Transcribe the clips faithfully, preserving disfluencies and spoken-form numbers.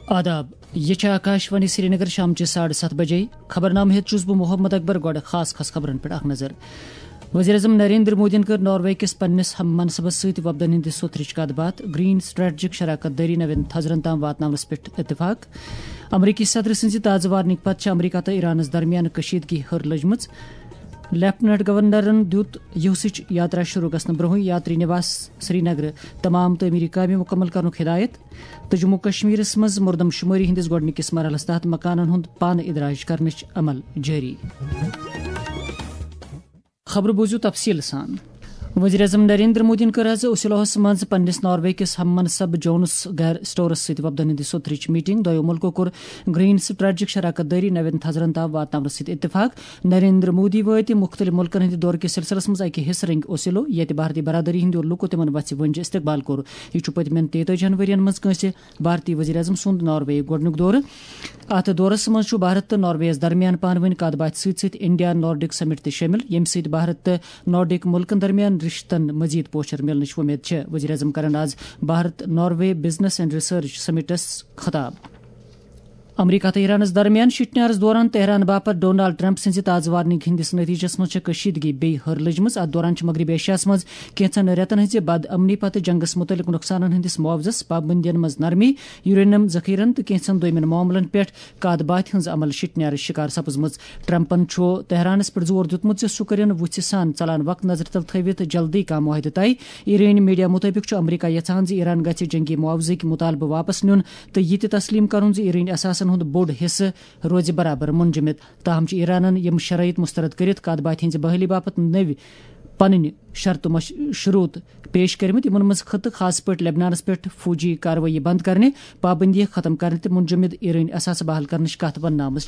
آداب یہ آکاشوانی سری نگر شام چہ ساڑھے ست بجے خبر نامہ ہیت چھس بہ محمد اکبر گوڑ خاص خاص خبرن پہ اخ نظر. وزیر اعظم نریندر مودی کر ناروے کس پنس ہم منصبس ست وفدن ہند سوتھرچ کت بات. گرین سٹریٹجک شراکت داری نوین تھزرن تام واتنس پہ اتفاق. امریکی صدر سز تازہ وارننگ پتہ امریکہ تو ایرانس درمیان کشیدگی ہر لجم. لیفٹنٹ گورنرن دیت یوسچ یاترا شروع گھن برہ یاتری نواس سری نگر تمام تعمیری کامہ مکمل کرنک ہدایت. تو جموں کشمیرس مز مردم شماری ہندس گۄڈنکس مرحلس تحت مکانن ہند پان ادراج کرنچ عمل جاری. خبر بوزو تفصیل سان. وزیر اعظم نریندر مودی کر آز اوسلوہس مز پنس ناروے کس ہم منصب جونس گیر سٹورس ست وفدن ہند سوتھرچ میٹنگ. دو ملکو کور گرین سٹریٹجک شراکت داری نوین تھزرن تام واتنس ست اتفاق. نریندر مودی وات مختلف ملکن ہند دور کس سلسلس مز اکہ حصہ رنگ اوسلو یت بھارتی برادری ہند لوکو تمن وچ ونج استقبال کور. یہ پتمن تیتجہن ورین مز کنسہ بھارتی وزیر اعظم سند ناروے گۄڈنیک دور. ات دورس مز بھارت تو نارویس درمیان پان ون کت بات ست ست انڈیا نارڈک سمٹ تہ شامل یم ست بھارت تو نارڈک ملکن درمیان رشتن مزید پوچھر ملنچ ومید. وزیر اعظم کرن آز Bharat Norway business and research سمٹس خطاب. امریکہ تو ایرانس درمیان شٹنیارس دوران تہران باپت ڈونالڈ ٹرمپ سز تازہ وارننگ ہندس نتیجس مز کشیدگی بی ہر لجم. ات دوران مغربی ایشیاس مز کینچن ریتن ہز بد امنی پتہ جنگس متعلق نقصانن ہندس معاوضس پابندین مز نرمی یورینیم ذخیرن تو کینچن دویمن معاملن پہ کت بات ہز عمل شٹنیار شکار سپزم. ٹرمپن تہرانس پہ زور دیتمت سہ کرن وچھ سان ژلان وقت نظر تل تھوت جلدی کانٛہہ معاہدہ طے. ایرانی میڈیا مطابق امریکہ یژھان ز ایران گژھِ جنگی معاوضک مطالبہ واپس نیون تو یہ تہ تسلیم کرن ز ایرانی اثاثن ہند بوڑ حصہ روز برابر منجمد. تاہم ایرانن یم شرائط مسترد کرت کت بات ہز بحالی باپت نو پن شرط شروط پیش کرمت. ان مز خطہ خاص پہ لبنانس پہ فوجی کاروٲیی بند کرنے پابندی ختم کرنے تو منجمد ایرانی اثاثہ بحال کرنچ کت وننامز.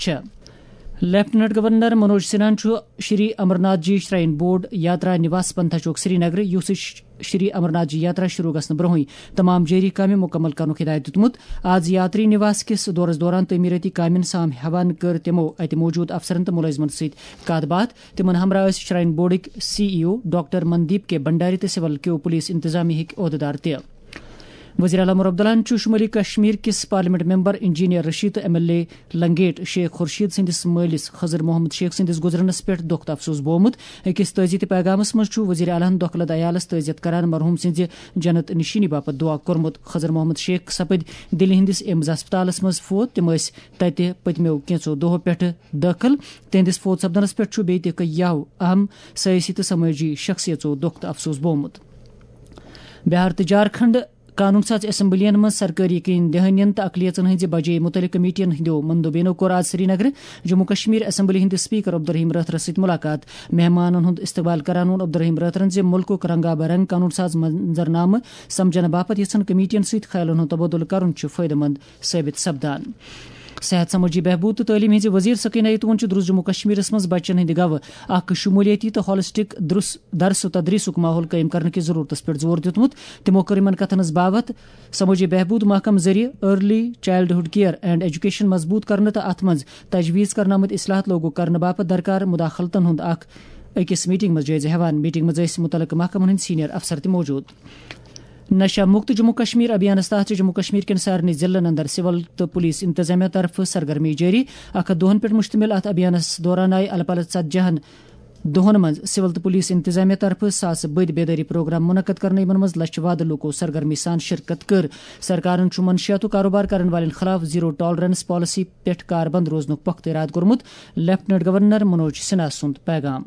لیفٹنٹ گورنر منوج سنہاہن شری امرناتھ جی شرائن بورڈ یاترا نواس پنتھا چوک سری نگر یوس شری امرناتھ جی یاترا شروع گھن برہ تمام جاری کامہ مکمل کرنک ہدایت دیتمت. آز یاتری نواس کس دورس دوران تعمیراتی کامین سام ہیوان کر تمو ات موجود افسرن تو ملازمن ست کت بات. تمن ہمراہ شرائن بورڈک سی ای او ڈاکٹر مندیپ کے بنڈاری تو سول کیو پولیس انتظامیہ ہک عہدیدار تہ. وزیر اعلی عبداللہ شمالی کشمیر کس پارلیمنٹ ممبر انجینئر رشید تو ایم ایل اے لنگیٹ شیخ خورشید سندس مالس خضر محمد شیخ سندس گزرنس پہ دکھ افسوس بومت. اکس تعزیت پیغامس مز وزیر اعلیٰ دکھ عیالس تعزیت کران مرحوم سز جنت نشینی باپت دعا کورمت. خضر محمد شیخ سپد دل ہندس ایمز ہسپتالس مز فوت. تم تتہ پتمو کینچو دہو پہ داخل. تہندس فوت سپدنس پہ بیٚیہِ تہِ یو اہم سیاسی تو سمٲجی شخصیتو دکھ افسوس بومت. بہار تو جھارکھنڈ قانون ساز اسمبلین من سرکاری یقین دہانین تو اقلیتن ہز بجے متعلق کمیٹین ہندو مندوبینو کور آج سری نگر جموں کشمیر اسمبلی ہند سپیکر عبدالرحیم راتھرس ست ملاقات. مہمانن ہند استقبال کران وون عبدالرحیم راتھرن ز ملک رنگا برنگ قانون ساز منظرنامہ سمجھن باپت یژھن کمیٹین ست خیالن ہند تبادلہ کرن فائدہ مند ثابت سپدان. صحت سماجی بہبود تو تعلیم ہز وزیر سکینہ یتون درست جموں کشمیر مز بچن ہند گو اخ شمولیتی تو ہالسٹک درس و تدریسک ماحول قائم کرنے کی ضرورت پہ زور دیتمت. تمو کر ان کتن باوت سماجی بہبود محکم ذریعہ early childhood care and education مضبوط کرنے تو ات مز تجویز کرنا آمت اصلاحات لوگو کرنے باپت درکار مداخلتن ہند اخ اکس میٹنگ مز جائزہ ہیوان. میٹنگ مز متعلقہ محکمن ہند سینئر افسر تہ موجود. نشہ مکت جموں کشمیر ابھیانس تحت جموں کشمیر کن سارنی ضلعن اندر سول تو پولیس انتظامیہ طرف سرگرمی جاری. اخ دہن پہ مشتمل ات ابھیانس دوران آئی الہ پلہ ژتجہن دہن مز سول تو پولیس انتظامیہ طرف ساس بد بیداری پروگرام منعقد کرنے یمن مز لچھ واد لوکو سرگرمی سان شرکت کر. سرکارن منشیات کاروبار کرن والن خلاف زیرو ٹالرنس پالیسی پہ کار بند روزنک پختہ ارادہ کورمت. لیفٹنٹ گورنر منوج سنہا سند پیغام.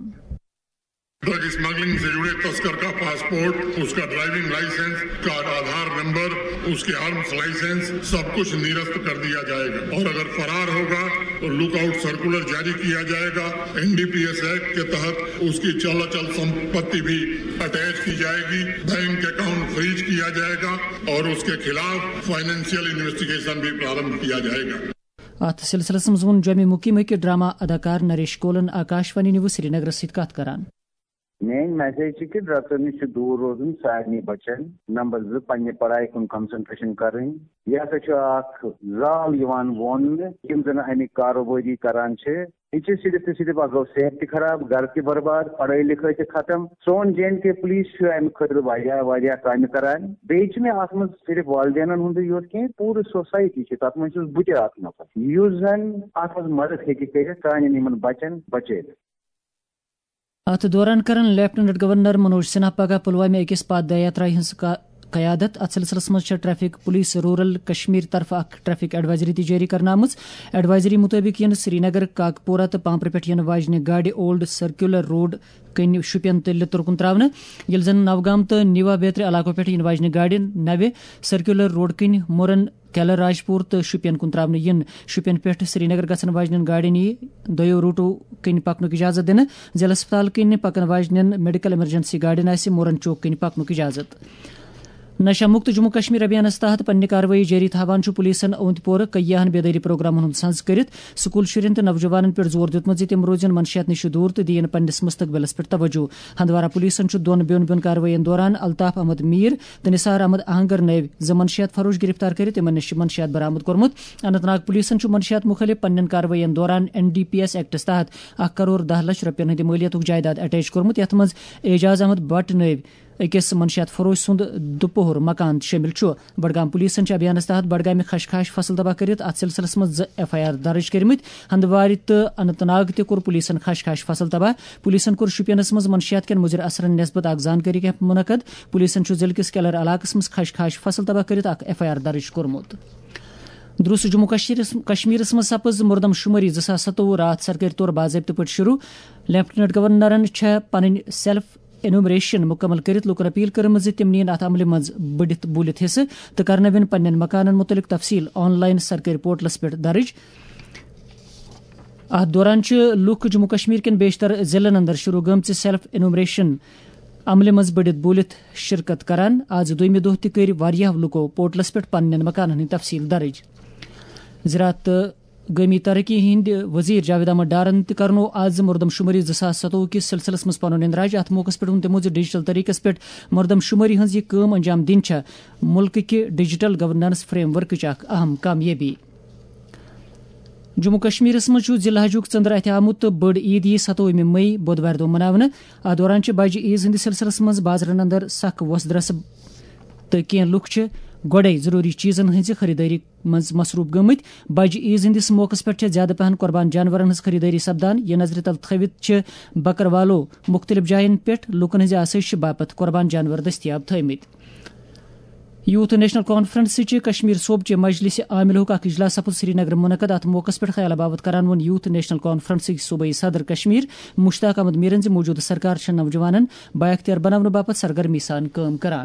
ڈرگ اسمگلنگ سے جڑے تسکر کا پاسپورٹ، اس کا ڈرائیونگ لائسنس کا آدھار نمبر، اس کے آرمز لائسنس سب کچھ نرست کر دیا جائے گا. اور اگر فرار ہوگا تو لک آؤٹ سرکولر جاری کیا جائے گا. N D P S act کے تحت اس کی چل اچل سمپتی بھی اٹیچ کی جائے گی. بینک اکاؤنٹ فریز کیا جائے گا اور اس کے خلاف فائنینشیل انویسٹیگیشن بھی پرارمبھ کیا جائے گا. ات سلسلس مز وون جومہِ مقیم ڈرامہ اداکار نریش کولن آکاشوانی نیوز سری نگر ست کت کران. مین میسیج کہ ڈرگسو نش دور روزن سارے بچن. نمبر زٕ پننہِ پڑھائی کن کنسنٹریشن کرٕنۍ. یہ ہسا اکھ زال یوان ووننہٕ یِم زن امیک کاروبٲری کران چھِ. یہ صرف تو صرف اگو صحت تہ خراب، گھر تہ برباد، پڑھائی لکھائی تہ ختم. سون جے اینڈ کے پولیس امہ خاطر واریاہ واریاہ کامہِ کران. بیٚیہِ چھِ مےٚ اتھ منٛز صرف والدینن ہُنٛدُے یوت کینٛہہ، پوٗرٕ سوسایٹی چھِ تتھ منٛز چھُس بہٕ تہِ اکھ نفر یُس زن اتھ منٛز مدد ہیٚکہِ کٔرِتھ سانٮ۪ن یِمن بچن بچٲوِتھ. اتھ دوران کرن لیفٹیننٹ گورنر منوج سنہا پگہ پلوامہ أکس پاد یاترا ہنز قیادت. ات سلسلس مز ٹریفک پولیس رورل کشمیر طرف اخ ٹریفک ایڈوائزری تہ جاری کرنا آمٕژ. ایڈوائزری مطابق ین سری نگر، کاکپورہ تو پامپر پہ ین واجنہ گاڑِ اولڈ سرکولر روڈ کن شپین تو لتر کن تراونہ، یل زن نوگام تو نیوا بیترِ علاقو پہ ین واجنہ گاڑِ نوِ سرکولر روڈ کن مورن کیلر راجپور تو شپین کن تراونہ ین. شپین پہ سری نگر گھن واجنین گاڑین یی دۄیو روٹو کن پکنک اجازت دنہ. ضلع ہسپتال کن پکن واجنین میڈیکل ایمرجنسی گاڑین آسہِ مورن چوک کن پکنک اجازت. نشہ مکت جموں کشمیر ابھیانس تحت پنہ کاروٲیی جاری تھاوان چھُ پولیسن اوند پور کیاہن بیدٲری پروگرامن ہُنٛد سنز کٔرِتھ سکوٗل شُرٮ۪ن تہٕ نوجوانن پٮ۪ٹھ زور دیُتمُت زِ تِم روزن منشیات نِش دوٗر تہٕ دِیِن پننِس مستقبلس پٮ۪ٹھ توجہ. ہندوارہ پولیسن چھُ دۄن بیوٚن بیوٚن کاروٲیین دوران الطاف احمد میٖر تہٕ نثار احمد اہنگر نٲوۍ زٕ منشیات فروش گرفتار کٔرِتھ تِمن نِش چھِ منشیات برآمد کوٚرمُت. اننت ناگ پولیسن چھُ منشیات مُخٲلِف پننٮ۪ن کاروٲیین دوران این ڈی پی ایس ایکٹس تحت اکھ کروڑ دہ لچھ رۄپین ہٕنٛدِ مٲلیتُک جائیداد اٹیچ کوٚرمُت، یتھ منٛز اعجاز احمد بٹ نٲوۍ أکِس منشیات فروش سُنٛد دُپہُر مکان شٲمِل چھُ. بڈگام پولیسن چھِ ابھیانس تحت بڈگامہِ خشخاش فصل تباہ کٔرِتھ اتھ سلسلس منٛز زٕ ایف آئی آر درٕج کٔرمٕتۍ. ہندوارِ تہٕ اننت ناگ تہِ کوٚر پولیسن خشخاش فصل تباہ. پولیسن کوٚر شُپینس منٛز منشیات کٮ۪ن مُضِر اثرن نسبت اکھ زانکٲری کیمپ منعقد. پولیسن چھُ ضلعہٕ کِس کیلر علاقس منٛز خشخاش فصل تباہ کٔرِتھ اکھ ایف آئی آر درٕج کوٚرمُت. دروس جموں کشمیرس منٛز سپٕز مردم شُمٲری زٕ ساس سَتووُہ راتھ سرکٲرۍ طور باضٲبطہٕ پٲٹھۍ شروع. لیفٹیننٹ گورنرن چھےٚ پنٕنۍ سیلف انومریشن مکمل کٔرِتھ لوٗکن اپیل کٔرمٕژ زِ تِم نِیِن اتھ عملہِ منٛز بٔڑِتھ بوٗلِتھ حصہٕ تہٕ کرنٲوِن پننٮ۪ن مکانن متعلق تفصیل آن لاین سرکٲرۍ پورٹلس پٮ۪ٹھ درٕج. اتھ دوران چھِ لُکھ جموں کشمیر کٮ۪ن بیشتر ضلعن اندر شروع گٔمژِ سیلف انومریشن عملہِ منٛز بٔڑِتھ بوٗلِتھ شرکت کران. آز دوٚیمہِ دۄہ تہِ کٔرۍ واریاہو لُکو پورٹلس پٮ۪ٹھ پننٮ۪ن مکانن ہٕنٛدۍ تفصیل درٕج. زراعت تہٕ گٲمی ترقی ہٕنٛدۍ وزیر جاوید احمد ڈارن تہِ کرنو آز مردم شُمٲری زٕ ساس سَتووُہ کِس سلسلس منٛز پنُن اندراج. اتھ موقعس پٮ۪ٹھ ووٚن تِمو زِ ڈیجیٹل طریقس پٮ۪ٹھ مردم شُمٲری ہٕنٛز یہِ کٲم انجام دِنۍ چھےٚ مُلکہٕ کہِ ڈیجیٹل گورننس فریم ورکٕچ اکھ اہم کامیٲبی. جموں کشمیرس منٛز چھُ ذی الحجُک ژٔنٛدر اتھِ آمُت تہٕ بٔڑ عید یی ستووُہمہِ مئی بودوارِ دۄہ مناونہٕ. اتھ دوران چھِ بجہِ عیز ہٕنٛدِس سلسلس منٛز بازرن اندر سخ وۄس درسہٕ تہٕ کینٛہہ لُکھ چھِ گۄڈے ضروٗری چیٖزن ہٕنٛزِ خریدٲری منٛز مصروٗف گٔمٕتۍ. بجہِ عیز ہٕنٛدِس موقعس پٮ۪ٹھ چھےٚ زیادٕ پہن قۄربان جانورن ہٕنٛز خریدٲری سپدان. یہِ نظرِ تل تھٲوِتھ چھِ بکروالو مُختٔلِف جاین پٮ۪ٹھ لوٗکن ہٕنٛزِ آسٲیشہِ باپتھ قۄربان جانور دٔستیاب تھٲومٕتۍ. یوٗتھ نیشنل کانفرنسٕچہِ کشمیر صوبچہِ مجلسہِ عاملُک اکھ اجلاس سپُد سری نگر منعقد. اتھ موقعس پٮ۪ٹھ خیال باوت کران ووٚن یوٗتھ نیشنل کانفرنسٕکۍ صوبٲئی صدر کشمیر مشتاق احمد میرن زِ موجوٗدٕ سرکار چھےٚ نوجوانن بااختیار بناونہٕ باپتھ سرگرمی سان کٲم کران.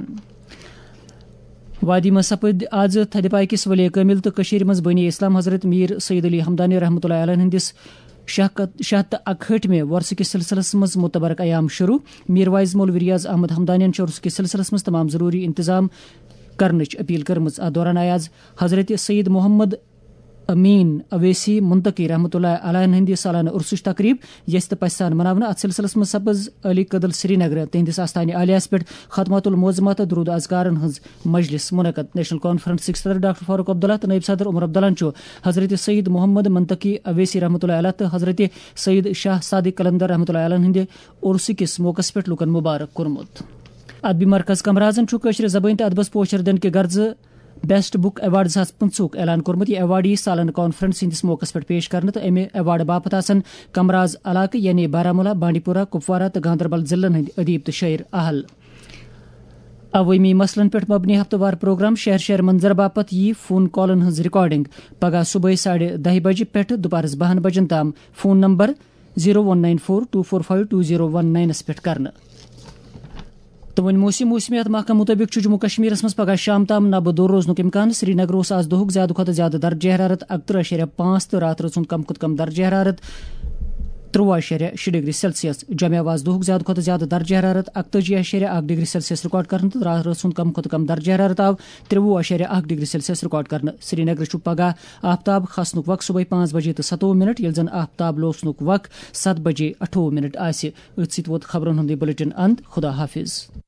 وادی منٛز سپٕدۍ آز تھدِ پایہِ کِس ولی کٲمِل تہٕ کٔشیٖرِ منٛز بٲنی اسلام حضرت میٖر سید علی ہمدانی رحمۃ اللہ علیہ ہٕنٛدِس شاہ تہٕ اکہٲٹھمہِ وۄرثہٕ کِس سلسلس منٛز متبرک ایام شروع. میٖر وایز مولوی ریاض احمد ہمدانین چھِ عرسہٕ کِس سلسلس منٛز تمام ضروٗری انتظام کرنٕچ اپیل کٔرمٕژ. اتھ دوران آیہِ آز حضرت سید محمد امین اویسی منتقی رحمۃ اللہ علیہ ہٕنٛدِ سالانہٕ عرسٕچ تقریٖب یژھِ تہٕ پژھِ سان مناونہٕ. اتھ سلسلس منٛز سپٕز علی قدل سری نگر تہنٛدِس آستانہِ عالیہس پٮ۪ٹھ خدمات المعظمہ تہٕ درود اذکارن ہٕنٛز مجلس منعقد. نیشنل کانفرنسٕکۍ صدر ڈاکٹر فاروق عبداللہ تہٕ نٲیِب صدر عمر عبداللہ چھُ حضرت سید محمد منتقی اویسی رحمۃ اللہ علیہ تہٕ حضرت سید شاہ صادق قلندر رحمۃ اللہ علیہ ہٕنٛدِ عرسہٕ کِس موقعس پٮ۪ٹھ لوٗکن مبارک کوٚرمُت. ادبی مرکز کمرازن چھُ کٲشرِ زبٲنۍ تہٕ ادبس پوچھر دِنہٕ کہِ غرضہٕ بیسٹ بک ایوارڈ زٕ ساس پٕنژٕہُک اعلان کوٚرمُت. یہِ ایوارڈ یی سالانہٕ کانفرنس ہٕنٛدِس موقعس پٮ۪ٹھ پیش کرنہٕ تہٕ امہِ ایوارڈٕ باپتھ آسن کمراز علاقہٕ یعنی بارہمولہ، بانڈی پورہ، کپوارہ تہٕ گاندربل ضلعن ہٕنٛدۍ ادیب تہٕ شٲعر اہل. عوٲمی مسلن پٮ۪ٹھ مبنی ہفتہٕ وار پروگرام شہر شہر منظر باپتھ یی فون کالن ہٕنٛز رِکارڈنگ پگہہ صبحٲے ساڑِ دہہِ بجہِ پٮ۪ٹھ دُپہرس بہن بجن تام phone number zero one nine four two four five two zero one ناینس پٮ۪ٹھ کرنہٕ. تو وۄنۍ موسم موسمیات محکمہٕ مُطٲبِق چھُ جموں کشمیرس منٛز پگہہ شام تام نبہٕ دوٗر روزنُک اِمکان. سری نگر اوس آز دۄہُک زیادٕ کھۄتہٕ زیادٕ درجہِ حرارت اکتٕرہ اَشیریہ پانٛژھ تہٕ راتہٕ رٲژ ہُنٛد کم کھۄتہٕ کم درجہِ حرارت ترٛوُہ اشاریہ شےٚ ڈگری سیلسیس. جمع آواز دہُک زیادٕ کھۄتہٕ زیادٕ درجہ حرارت اکتٲجی اشاریہ اکھ ڈگری سیلسیس ریکارڈ کرنہٕ تہٕ رات رٲژ ہُنٛد کم کھۄتہٕ کم درجہ حرارت آو ترٛوُہ اشاریہ اکھ ڈگری سیلسیس ریکارڈ کرنہٕ. سری نگر چھُ پگہہ آفتاب کھسنُک وق صبحٲے پانژھ بجے تہٕ ستوُہ منٹ ییٚلہِ زن آفتاب لوسنُک وق ستھ بجے اٹھووُہ منٹ آسہِ. أتھۍ سۭتۍ ووت خبرن ہُنٛد یہِ بُلیٹن اند. خدا حافظ.